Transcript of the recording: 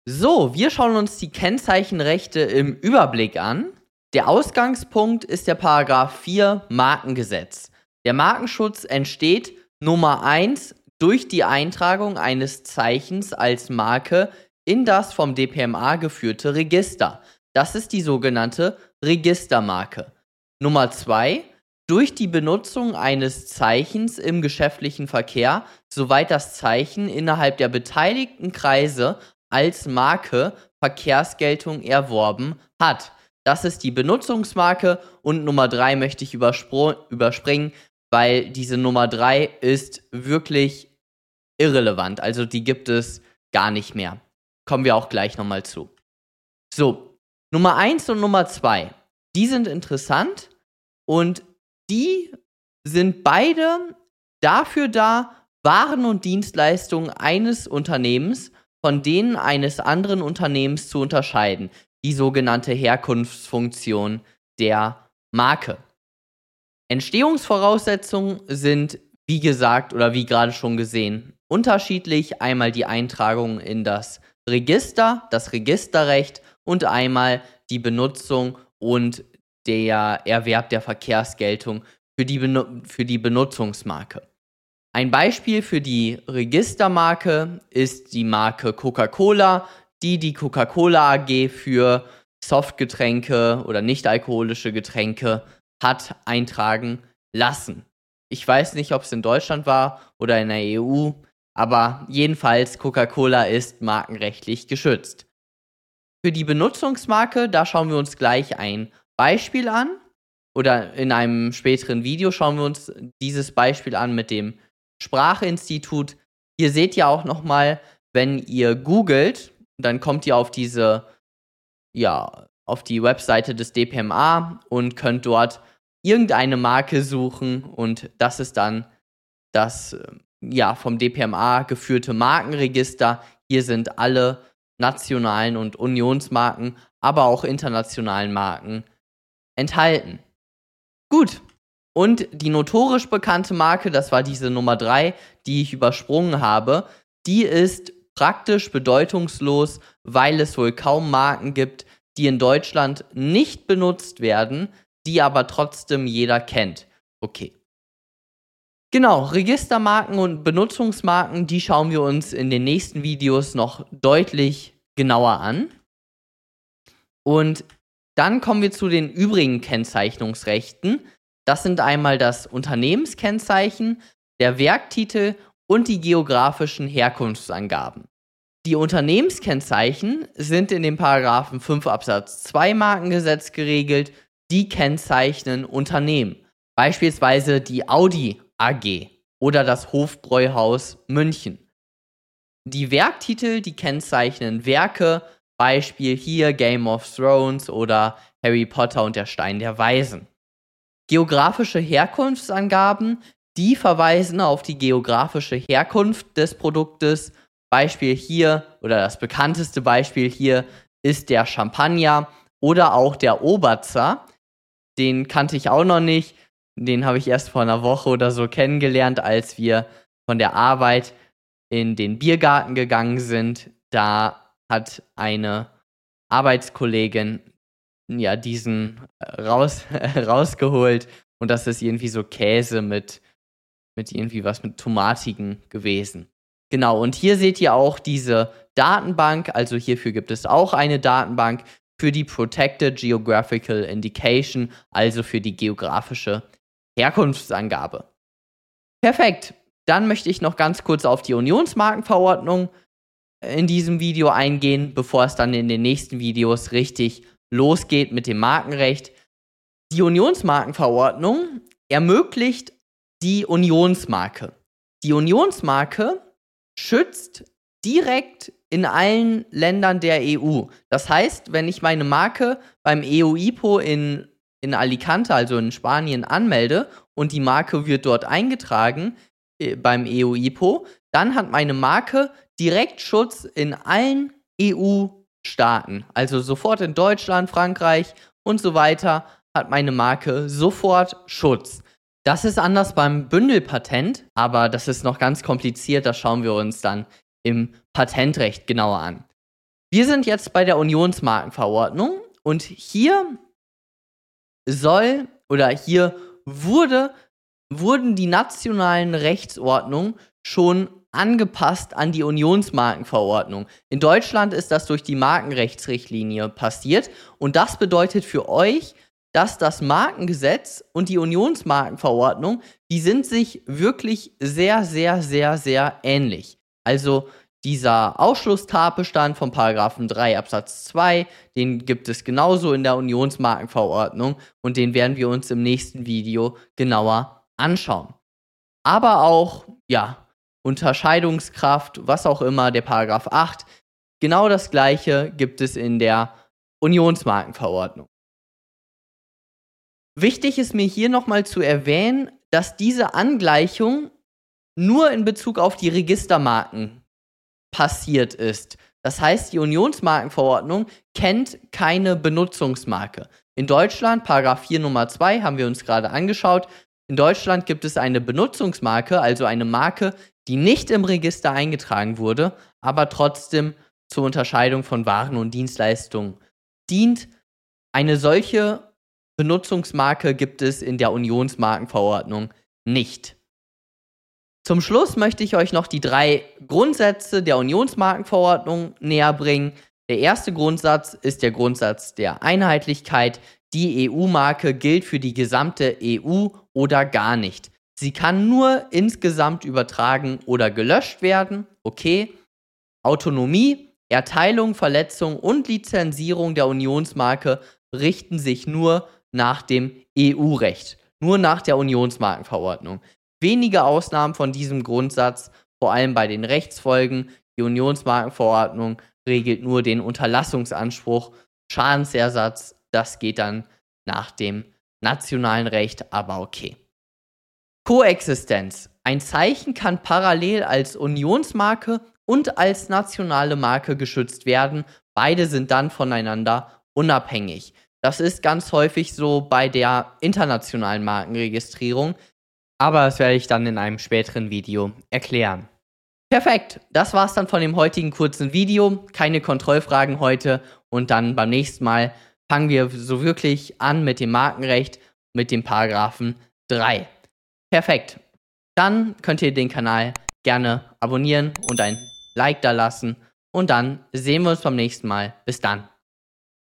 So, wir schauen uns die Kennzeichenrechte im Überblick an. Der Ausgangspunkt ist der Paragraph 4 Markengesetz. Der Markenschutz entsteht Nummer 1 durch die Eintragung eines Zeichens als Marke in das vom DPMA geführte Register. Das ist die sogenannte Registermarke. Nummer 2 durch die Benutzung eines Zeichens im geschäftlichen Verkehr, soweit das Zeichen innerhalb der beteiligten Kreise als Marke Verkehrsgeltung erworben hat. Das ist die Benutzungsmarke und Nummer 3 möchte ich überspringen, weil diese Nummer 3 ist wirklich irrelevant. Also die gibt es gar nicht mehr. Kommen wir auch gleich nochmal zu. So, Nummer 1 und Nummer 2, die sind interessant und die sind beide dafür da, Waren und Dienstleistungen eines Unternehmens von denen eines anderen Unternehmens zu unterscheiden. Die sogenannte Herkunftsfunktion der Marke. Entstehungsvoraussetzungen sind, wie gesagt oder wie gerade schon gesehen, unterschiedlich. Einmal die Eintragung in das Register, das Registerrecht und einmal die Benutzung und der Erwerb der Verkehrsgeltung für die Benutzungsmarke. Ein Beispiel für die Registermarke ist die Marke Coca-Cola, die Coca-Cola AG für Softgetränke oder nicht-alkoholische Getränke hat eintragen lassen. Ich weiß nicht, ob es in Deutschland war oder in der EU, aber jedenfalls Coca-Cola ist markenrechtlich geschützt. Für die Benutzungsmarke, da schauen wir uns gleich ein Beispiel an oder in einem späteren Video schauen wir uns dieses Beispiel an mit dem Sprachinstitut. Hier seht ihr auch nochmal, wenn ihr googelt, dann kommt ihr auf die Webseite des DPMA und könnt dort irgendeine Marke suchen und das ist dann das vom DPMA geführte Markenregister. Hier sind alle nationalen und Unionsmarken, aber auch internationalen Marken enthalten. Gut. Und die notorisch bekannte Marke, das war diese Nummer 3, die ich übersprungen habe, die ist praktisch bedeutungslos, weil es wohl kaum Marken gibt, die in Deutschland nicht benutzt werden, die aber trotzdem jeder kennt. Okay. Genau, Registermarken und Benutzungsmarken, die schauen wir uns in den nächsten Videos noch deutlich genauer an. Und dann kommen wir zu den übrigen Kennzeichnungsrechten. Das sind einmal das Unternehmenskennzeichen, der Werktitel und die geografischen Herkunftsangaben. Die Unternehmenskennzeichen sind in dem Paragraphen 5 Absatz 2 Markengesetz geregelt, die kennzeichnen Unternehmen, beispielsweise die Audi AG oder das Hofbräuhaus München. Die Werktitel, die kennzeichnen Werke, Beispiel hier Game of Thrones oder Harry Potter und der Stein der Weisen. Geografische Herkunftsangaben, die verweisen auf die geografische Herkunft des Produktes. Beispiel hier, oder das bekannteste Beispiel hier, ist der Champagner oder auch der Oberzer. Den kannte ich auch noch nicht. Den habe ich erst vor einer Woche oder so kennengelernt, als wir von der Arbeit in den Biergarten gegangen sind. Da hat eine Arbeitskollegin diesen rausgeholt und das ist irgendwie so Käse mit irgendwie was mit Tomatigen gewesen. Genau, und hier seht ihr auch diese Datenbank, also hierfür gibt es auch eine Datenbank für die Protected Geographical Indication, also für die geografische Herkunftsangabe. Perfekt, dann möchte ich noch ganz kurz auf die Unionsmarkenverordnung in diesem Video eingehen, bevor es dann in den nächsten Videos richtig losgeht mit dem Markenrecht. Die Unionsmarkenverordnung ermöglicht die Unionsmarke. Die Unionsmarke schützt direkt in allen Ländern der EU. Das heißt, wenn ich meine Marke beim EU-IPO in Alicante, also in Spanien, anmelde und die Marke wird dort eingetragen beim EU-IPO, dann hat meine Marke direkt Schutz in allen EU-Staaten. Also sofort in Deutschland, Frankreich und so weiter hat meine Marke sofort Schutz. Das ist anders beim Bündelpatent, aber das ist noch ganz kompliziert, das schauen wir uns dann im Patentrecht genauer an. Wir sind jetzt bei der Unionsmarkenverordnung und hier wurden die nationalen Rechtsordnungen schon angepasst an die Unionsmarkenverordnung. In Deutschland ist das durch die Markenrechtsrichtlinie passiert und das bedeutet für euch, dass das Markengesetz und die Unionsmarkenverordnung, die sind sich wirklich sehr, sehr, sehr, sehr ähnlich. Also dieser Ausschlusstatbestand von Paragraphen 3 Absatz 2, den gibt es genauso in der Unionsmarkenverordnung und den werden wir uns im nächsten Video genauer anschauen. Aber auch, Unterscheidungskraft, was auch immer, der Paragraph 8, genau das gleiche gibt es in der Unionsmarkenverordnung. Wichtig ist mir hier nochmal zu erwähnen, dass diese Angleichung nur in Bezug auf die Registermarken passiert ist. Das heißt, die Unionsmarkenverordnung kennt keine Benutzungsmarke. In Deutschland, Paragraph 4 Nummer 2, haben wir uns gerade angeschaut. In Deutschland gibt es eine Benutzungsmarke, also eine Marke, die nicht im Register eingetragen wurde, aber trotzdem zur Unterscheidung von Waren und Dienstleistungen dient. Eine solche Benutzungsmarke gibt es in der Unionsmarkenverordnung nicht. Zum Schluss möchte ich euch noch die 3 Grundsätze der Unionsmarkenverordnung näher bringen. Der erste Grundsatz ist der Grundsatz der Einheitlichkeit. Die EU-Marke gilt für die gesamte EU oder gar nicht. Sie kann nur insgesamt übertragen oder gelöscht werden. Okay. Autonomie, Erteilung, Verletzung und Lizenzierung der Unionsmarke richten sich nur nach dem EU-Recht. Nur nach der Unionsmarkenverordnung. Wenige Ausnahmen von diesem Grundsatz, vor allem bei den Rechtsfolgen. Die Unionsmarkenverordnung regelt nur den Unterlassungsanspruch, Schadensersatz, das geht dann nach dem nationalen Recht, aber okay. Koexistenz. Ein Zeichen kann parallel als Unionsmarke und als nationale Marke geschützt werden. Beide sind dann voneinander unabhängig. Das ist ganz häufig so bei der internationalen Markenregistrierung, aber das werde ich dann in einem späteren Video erklären. Perfekt, das war's dann von dem heutigen kurzen Video. Keine Kontrollfragen heute und dann beim nächsten Mal fangen wir so wirklich an mit dem Markenrecht, mit dem Paragraphen 3. Perfekt. Dann könnt ihr den Kanal gerne abonnieren und ein Like da lassen. Und dann sehen wir uns beim nächsten Mal. Bis dann.